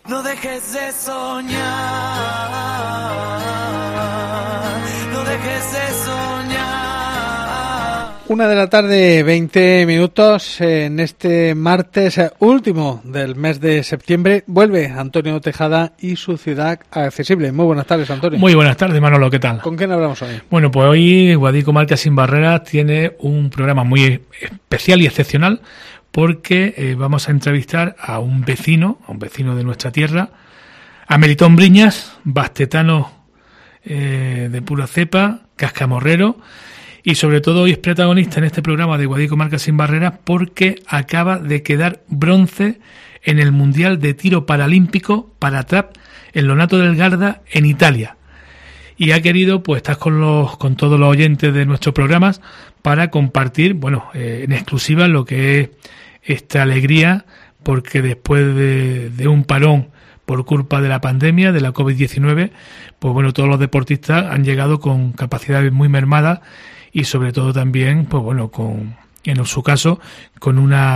No dejes de soñar, no dejes de soñar. 1:20 p.m. en este martes último del mes de septiembre. Vuelve Antonio Tejada y su ciudad accesible. Muy buenas tardes, Antonio. Muy buenas tardes, Manolo, ¿qué tal? ¿Con quién hablamos hoy? Bueno, pues hoy Guadí Comarca Sin Barreras tiene un programa muy especial y excepcional porque vamos a entrevistar a un vecino de nuestra tierra, a Melitón Briñas, bastetano de pura cepa, cascamorrero, y sobre todo hoy es protagonista en este programa de Guadí Comarca Sin Barreras porque acaba de quedar bronce en el Mundial de Tiro Paralímpico para trap en Lonato del Garda, en Italia. Y ha querido pues estar con todos los oyentes de nuestros programas para compartir, en exclusiva lo que es esta alegría, porque después de un parón por culpa de la pandemia, de la COVID-19, pues todos los deportistas han llegado con capacidades muy mermadas y sobre todo también, en su caso, con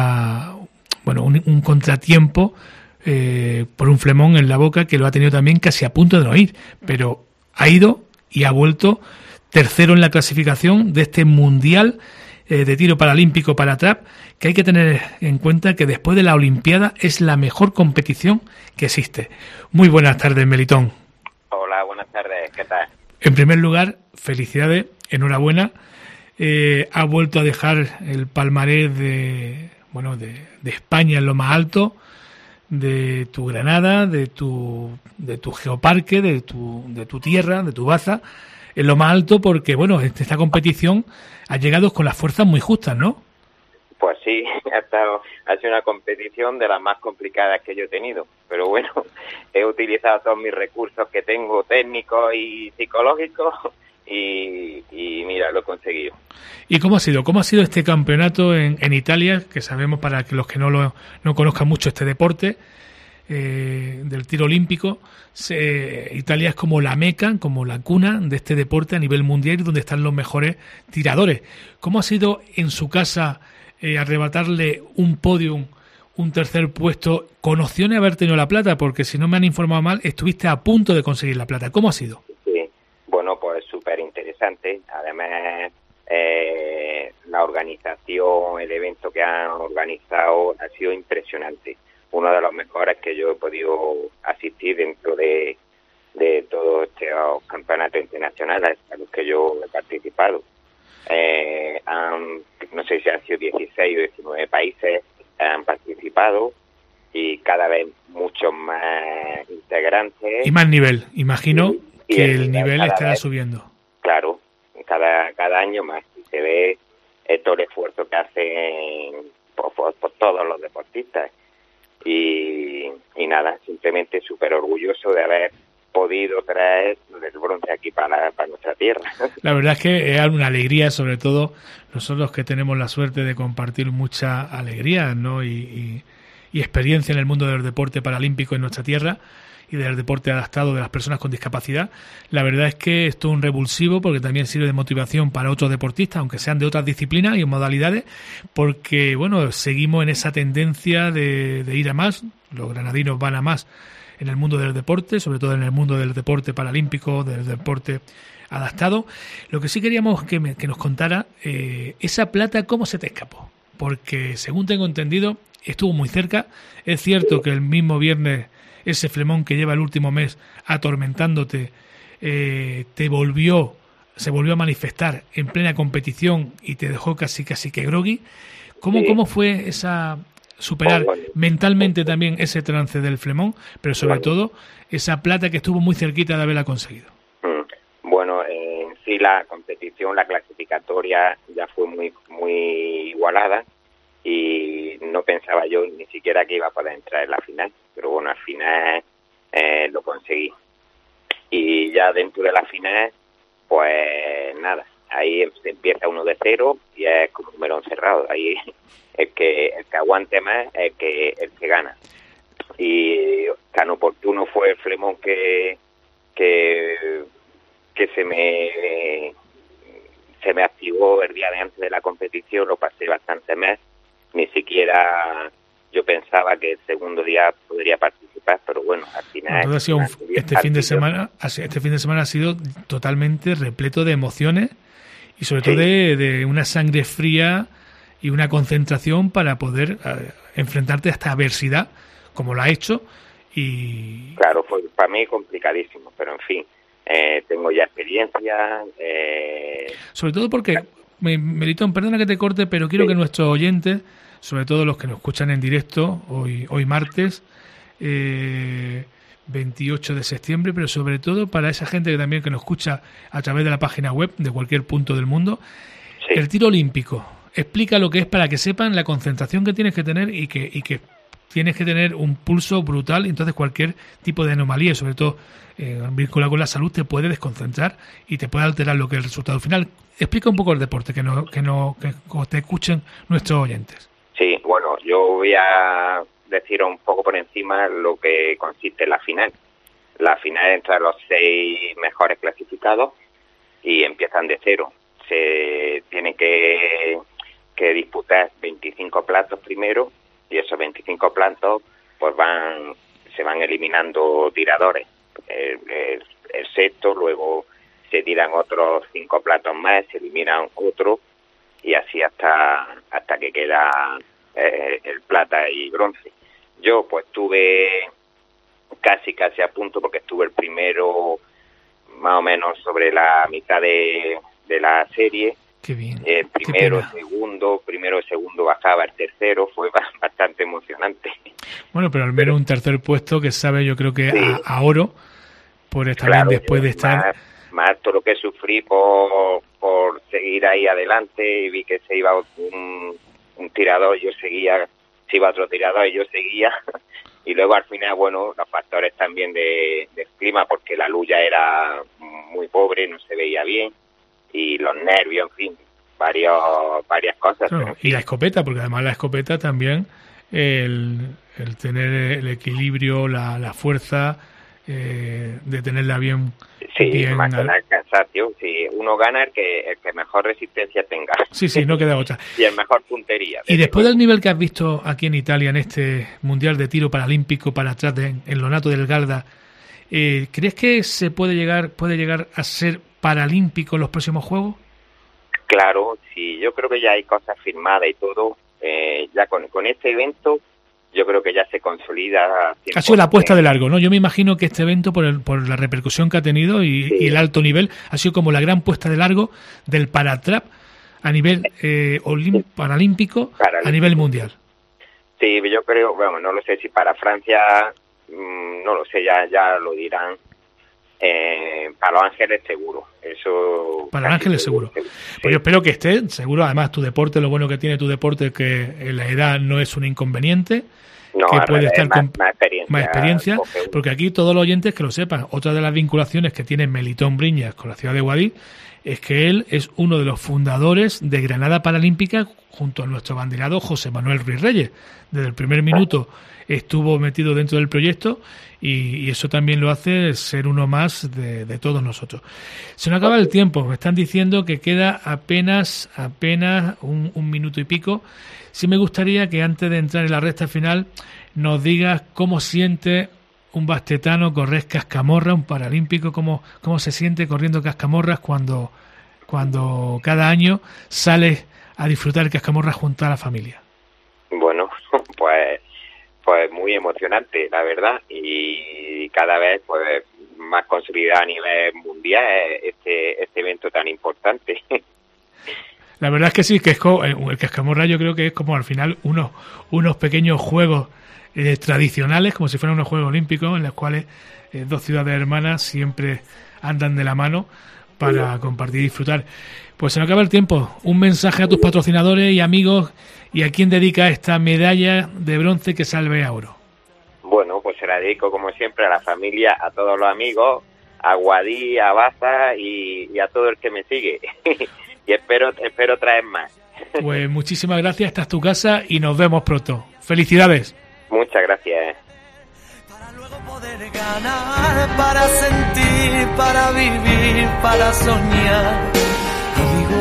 un contratiempo por un flemón en la boca que lo ha tenido también casi a punto de no ir, pero ha ido y ha vuelto tercero en la clasificación de este Mundial de Tiro Paralímpico para trap, que hay que tener en cuenta que después de la Olimpiada es la mejor competición que existe. Muy buenas tardes, Melitón. Hola, buenas tardes, ¿qué tal? En primer lugar, felicidades, enhorabuena. Ha vuelto a dejar el palmarés de España en lo más alto, de tu Granada, de tu geoparque, de tu tierra, de tu baza, en lo más alto, porque esta competición ha llegado con las fuerzas muy justas, ¿no? Pues sí, ha sido una competición de las más complicadas que yo he tenido, pero he utilizado todos mis recursos que tengo, técnicos y psicológicos, y mira, lo he conseguido. ¿Y cómo ha sido? ¿Cómo ha sido este campeonato en Italia? Que sabemos, para que los que no conozcan mucho este deporte del tiro olímpico, Italia es como la meca, como la cuna de este deporte a nivel mundial y donde están los mejores tiradores. ¿Cómo ha sido en su casa arrebatarle un podium, un tercer puesto, con opción de haber tenido la plata? Porque si no me han informado mal, estuviste a punto de conseguir la plata. ¿Cómo ha sido? Sí, pues súper interesante. Además, la organización, el evento que han organizado ha sido impresionante. Uno de los mejores que yo he podido asistir dentro de todos estos campeonatos internacionales a los que yo he participado. No sé si han sido 16 o 19 países han participado y cada vez muchos más integrantes. Y más nivel, imagino que el nivel estará vez, subiendo. Claro, cada año más. Y se ve todo el esfuerzo que hacen por todos los deportistas. Y nada, simplemente súper orgulloso de haber podido traer el bronce aquí para nuestra tierra. La verdad es que es una alegría, sobre todo nosotros que tenemos la suerte de compartir mucha alegría, ¿no? y experiencia en el mundo del deporte paralímpico en nuestra tierra y del deporte adaptado de las personas con discapacidad. La verdad es que esto es un revulsivo porque también sirve de motivación para otros deportistas, aunque sean de otras disciplinas y modalidades, porque seguimos en esa tendencia de ir a más. Los granadinos van a más en el mundo del deporte, sobre todo en el mundo del deporte paralímpico, del deporte adaptado. Lo que sí queríamos que nos contara, esa plata, ¿cómo se te escapó? Porque, según tengo entendido, estuvo muy cerca. Es cierto que el mismo viernes ese flemón que lleva el último mes atormentándote se volvió a manifestar en plena competición y te dejó casi que groggy. ¿Cómo fue superar mentalmente también ese trance del flemón, pero sobre todo esa plata que estuvo muy cerquita de haberla conseguido? Sí, la competición, la clasificatoria ya fue muy, muy igualada y no pensaba yo ni siquiera que iba a poder entrar en la final, pero al final lo conseguí. Y ya dentro de la final, pues nada, ahí se empieza uno de cero y es como un melón cerrado. Ahí el que aguante más es el que gana. Y tan oportuno fue el flemón que se me activó el día de antes de la competición. Lo pasé bastante más, ni siquiera Yo pensaba que el segundo día podría participar, pero bueno, al final... Entonces este fin de semana ha sido totalmente repleto de emociones y sobre todo de una sangre fría y una concentración para poder enfrentarte a esta adversidad, como lo ha hecho. Y claro, fue para mí complicadísimo, pero en fin, tengo ya experiencia. Sobre todo porque, Melitón, perdona que te corte, pero quiero que nuestros oyentes, sobre todo los que nos escuchan en directo, hoy martes, 28 de septiembre, pero sobre todo para esa gente que también que nos escucha a través de la página web de cualquier punto del mundo, el tiro olímpico. Explica lo que es para que sepan la concentración que tienes que tener y que tienes que tener un pulso brutal, entonces cualquier tipo de anomalía, sobre todo vinculado con la salud, te puede desconcentrar y te puede alterar lo que es el resultado final. Explica un poco el deporte, que te escuchen nuestros oyentes. Sí, bueno, yo voy a decir un poco por encima lo que consiste en la final. La final entre los 6 mejores clasificados y empiezan de cero. Se tienen que disputar 25 platos primero, y esos 25 platos pues se van eliminando tiradores. El sexto, luego se tiran otros 5 platos más, se eliminan otros, y así hasta que queda el plata y bronce. Yo pues estuve casi a punto, porque estuve el primero más o menos sobre la mitad de la serie. Qué bien. Primero y segundo bajaba, el tercero fue bastante emocionante. Bueno, pero al menos un tercer puesto que sabe, yo creo que a oro, por estar bien después de estar... Más todo lo que sufrí por seguir ahí adelante, y vi que se iba un tirador, yo seguía, se iba otro tirador y yo seguía, y luego al final, bueno, los factores también del clima, porque la luz ya era muy pobre, no se veía bien, y los nervios, en fin, varias cosas. Claro, pero, en fin. Y la escopeta, porque además la escopeta también, el tener el equilibrio, la fuerza, de tenerla bien... Sí, más que el cansancio. Si uno gana, el que mejor resistencia tenga. Sí, no queda otra. Y el mejor puntería. Y después del nivel que has visto aquí en Italia, en este Mundial de Tiro Paralímpico para atrás en Lonato del Garda, ¿crees que se puede llegar a ser paralímpico en los próximos Juegos? Claro, sí, yo creo que ya hay cosas firmadas y todo. Ya con este evento, yo creo que ya se consolida. 100%. Ha sido la apuesta de largo, ¿no? Yo me imagino que este evento, por la repercusión que ha tenido y el alto nivel, ha sido como la gran puesta de largo del paratrap a nivel paralímpico, a nivel mundial. Sí, yo creo, bueno, no lo sé si para Francia, no lo sé, ya lo dirán. Para Los Ángeles seguro, eso... Para Los Ángeles seguro. Sí. Pues yo espero que esté seguro. Además, tu deporte, lo bueno que tiene tu deporte es que la edad no es un inconveniente, no, que puede estar con más experiencia, porque aquí todos los oyentes que lo sepan, otra de las vinculaciones que tiene Melitón Briñas con la ciudad de Guadix es que él es uno de los fundadores de Granada Paralímpica junto a nuestro abanderado José Manuel Ruiz Reyes. Desde el primer minuto estuvo metido dentro del proyecto y eso también lo hace ser uno más de todos nosotros. Se nos acaba el tiempo, me están diciendo que queda apenas un minuto y pico. Sí me gustaría que antes de entrar en la recta final nos digas cómo siente un bastetano correr cascamorra, un paralímpico, cómo se siente corriendo cascamorras cuando cada año sales a disfrutar cascamorras junto a la familia. Bueno, pues muy emocionante, la verdad, y cada vez pues más consolidado a nivel mundial este evento tan importante. La verdad es que sí, que es el cascamorra, yo creo que es como al final unos pequeños juegos tradicionales, como si fueran unos Juegos Olímpicos, en los cuales dos ciudades hermanas siempre andan de la mano para compartir y disfrutar. Pues se nos acaba el tiempo. Un mensaje a tus patrocinadores y amigos, y a quién dedica esta medalla de bronce que salve a oro. Bueno, pues se la dedico como siempre a la familia, a todos los amigos, a Guadix, a Baza y a todo el que me sigue. Y espero traer más. Pues muchísimas gracias, esta es tu casa y nos vemos pronto. ¡Felicidades! Muchas gracias. Para luego poder ganar, para sentir, para vivir, para soñar.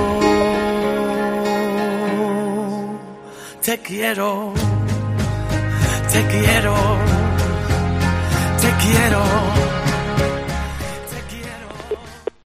Amigo, te quiero. te quiero, te quiero.